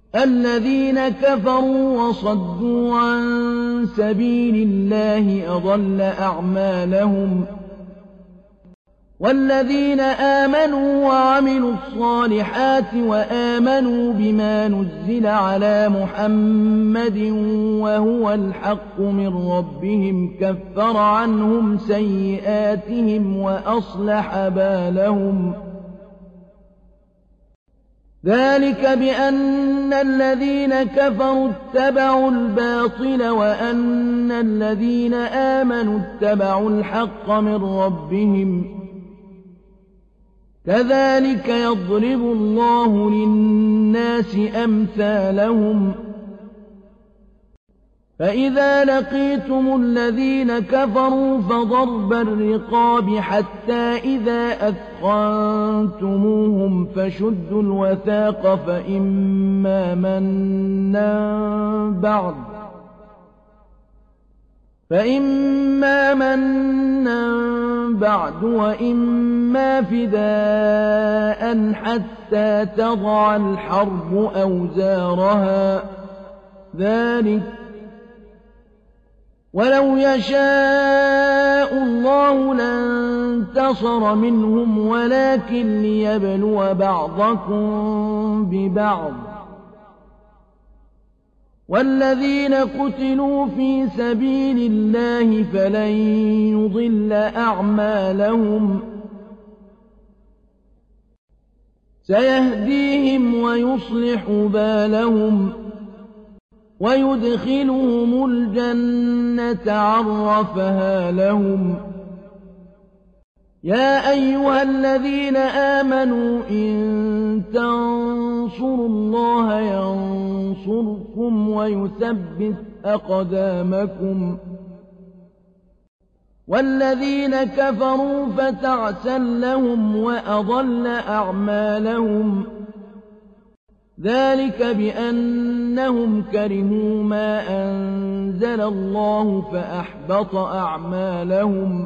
الذين كفروا وصدوا عن سبيل الله أضل أعمالهم والذين آمنوا وعملوا الصالحات وآمنوا بما نزل على محمد وهو الحق من ربهم كفر عنهم سيئاتهم وأصلح بالهم ذلك بأن الذين كفروا اتبعوا الباطل وأن الذين آمنوا اتبعوا الحق من ربهم كذلك يضرب الله للناس أمثالهم فإذا لقيتم الذين كفروا فضرب الرقاب حتى إذا أثخنتموهم فشدوا الوثاق فإما منا بعد وإما فداء حتى تضع الحرب أوزارها ذلك ولو يشاء الله لانتصر منهم ولكن ليبلو بعضكم ببعض والذين قتلوا في سبيل الله فلن يضل أعمالهم سيهديهم ويصلح بالهم ويدخلهم الجنة عرفها لهم يا أيها الذين آمنوا إن تنصروا الله ينصركم ويثبت أقدامكم والذين كفروا فتعسا لهم وأضل أعمالهم ذلك بأنهم كرهوا ما أنزل الله فأحبط أعمالهم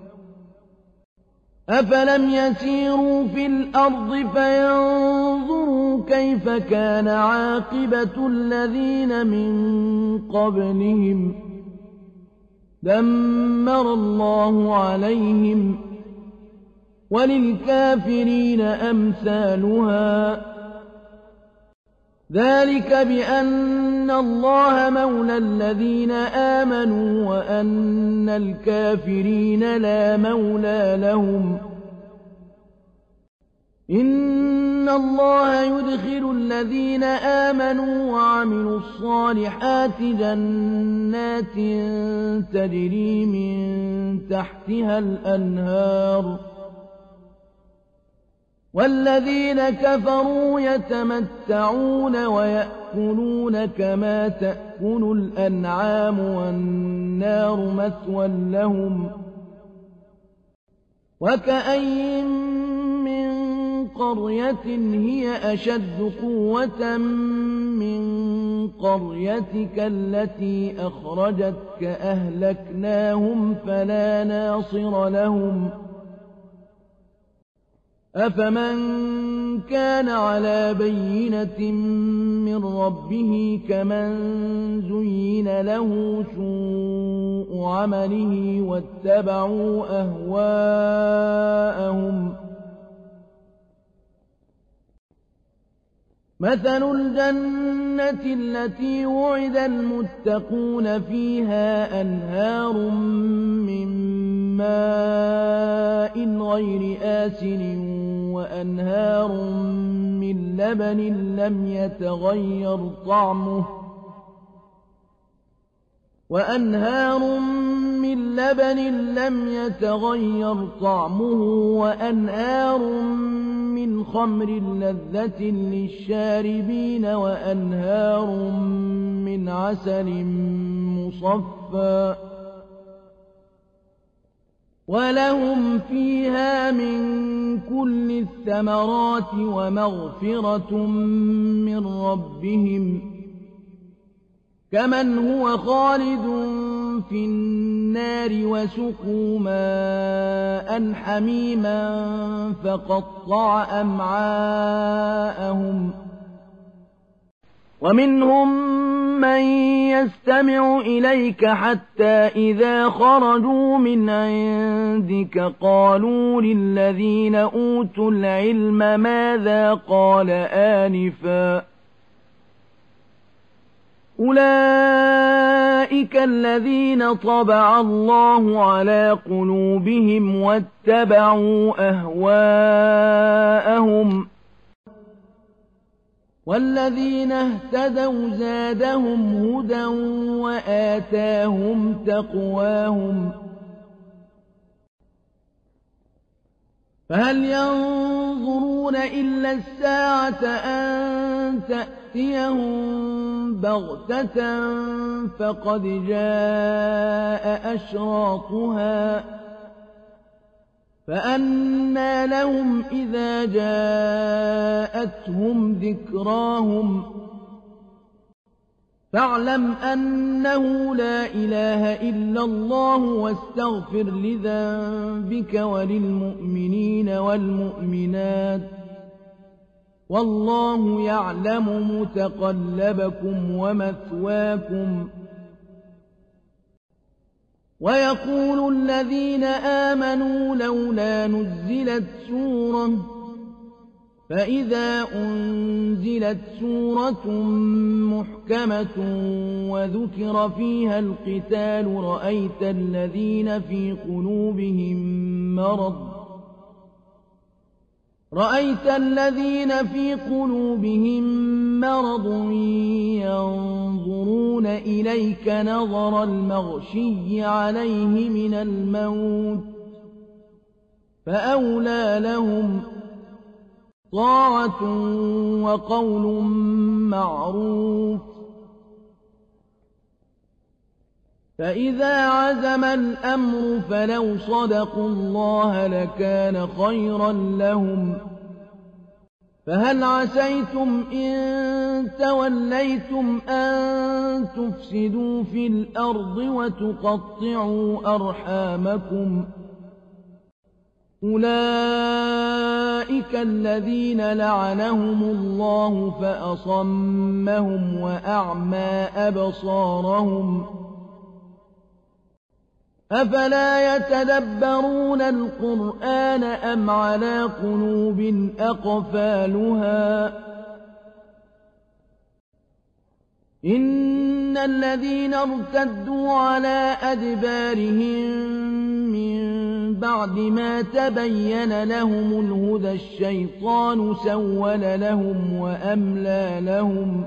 أفلم يسيروا في الأرض فينظروا كيف كان عاقبة الذين من قبلهم دمر الله عليهم وللكافرين أمثالها ذلك بأن الله مولى الذين آمنوا وأن الكافرين لا مولى لهم إن الله يدخل الذين آمنوا وعملوا الصالحات جنات تجري من تحتها الأنهار والذين كفروا يتمتعون ويأكلون كما تأكل الأنعام والنار مثوى لهم وكأين من قرية هي أشد قوة من قريتك التي أخرجتك أهلكناهم فلا ناصر لهم أفمن كان على بينة من ربه كمن زين له سوء عمله واتبعوا أهواءهم مثل الجنة التي وعد المتقون فيها أنهار من ماء غير آسن وأنهار من لبن لم يتغير طعمه وأنهار من خمر لذة للشاربين وأنهار من عسل مصفى ولهم فيها من كل الثمرات ومغفرة من ربهم كمن هو خالد في النار وسقوا ماء حميما فقطع أمعاءهم ومنهم من يستمع إليك حتى إذا خرجوا من عندك قالوا للذين أوتوا العلم ماذا قال آنفا أولئك الذين طبع الله على قلوبهم واتبعوا أهواءهم والذين اهتدوا زادهم هدى وآتاهم تقواهم فهل ينظرون إلا الساعة أن تأتيهم بغتة فقد جاء أشراطها فأنى لهم إذا جاءتهم ذكراهم فاعلم أنه لا إله إلا الله واستغفر لذنبك وللمؤمنين والمؤمنات والله يعلم متقلبكم ومثواكم ويقول الذين آمنوا لولا نزلت سورة فإذا أنزلت سورة محكمة وذكر فيها القتال رأيت الذين في قلوبهم مرض ينظرون إليك نظر المغشي عليه من الموت فأولى لهم طاعة وقول معروف فإذا عزم الأمر فلو صدقوا الله لكان خيرا لهم فهل عسيتم إن توليتم أن تفسدوا في الأرض وتقطعوا أرحامكم أولئك الذين لعنهم الله فأصمهم وأعمى أبصارهم أفلا يتدبرون القرآن أم على قلوب أقفالها إن الذين ارتدوا على أدبارهم من بعد ما تبين لهم الهدى الشيطان سول لهم وأملى لهم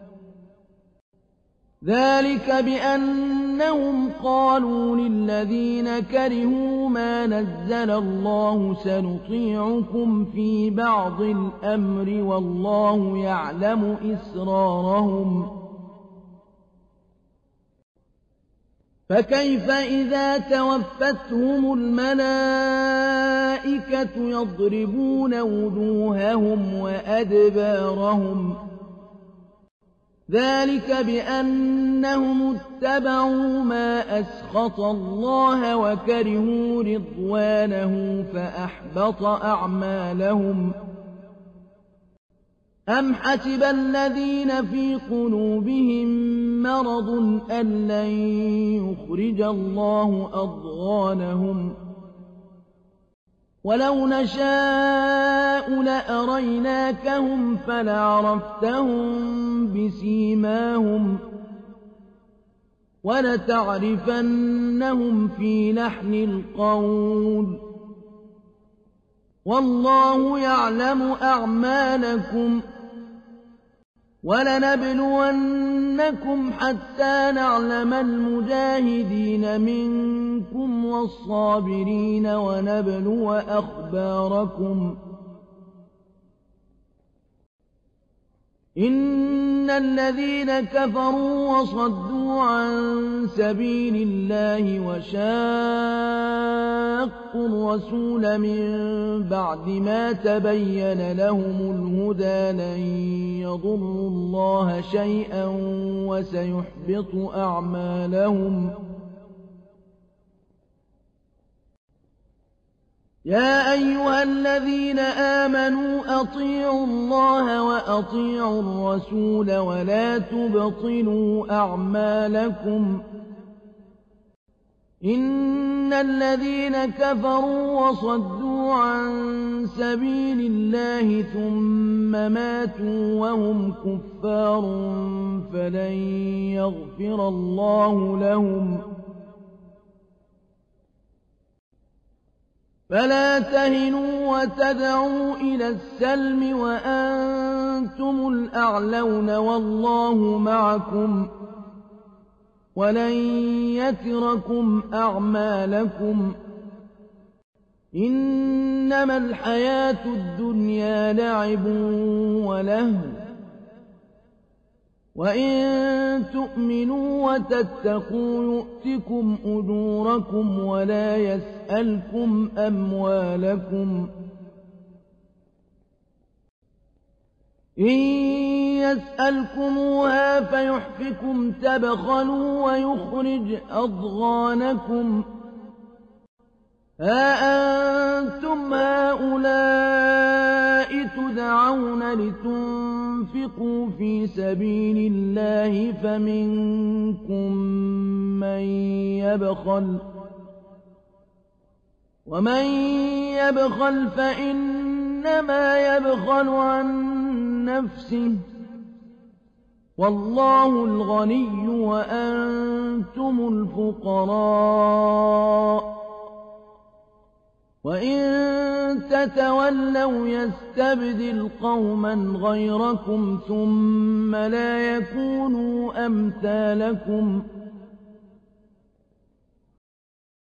ذلك بأنهم قالوا للذين كرهوا ما نزل الله سنطيعكم في بعض الأمر والله يعلم إسرارهم فكيف إذا توفتهم الملائكة يضربون وجوههم وأدبارهم ذلك بأنهم اتبعوا ما أسخط الله وكرهوا رضوانه فأحبط أعمالهم أم حسب الذين في قلوبهم مرض أن لن يخرج الله أضغانهم ولو نشاء لأريناكهم فلعرفتهم بسيماهم ولتعرفنهم في لحن القول والله يعلم أعمالكم ولنبلونكم حتى نعلم المجاهدين منكم والصابرين ونبلو أخباركم إن الذين كفروا وصدوا عن سبيل الله وشاقوا الرسول من بعد ما تبين لهم الهدى لن يضروا الله شيئا وسيحبط أعمالهم يا أيها الذين آمنوا أطيعوا الله وأطيعوا الرسول ولا تبطلوا أعمالكم إن الذين كفروا وصدوا عن سبيل الله ثم ماتوا وهم كفار فلن يغفر الله لهم فلا تهنوا وتدعوا إلى السلم وأنتم الأعلون والله معكم ولن يتركم أعمالكم إنما الحياة الدنيا لعب ولهو وإن تؤمنوا وتتقوا يؤتكم أجوركم ولا يسألكم أموالكم إن يسألكموها فيحفكم تبخلوا ويخرج أضغانكم ها أنتم هؤلاء تدعون لتنفقوا في سبيل الله فمنكم من يبخل ومن يبخل فإنما يبخل عن نفسه والله الغني وأنتم الفقراء وإن تتولوا يستبدل قوما غيركم ثم لا يكونوا أمثالكم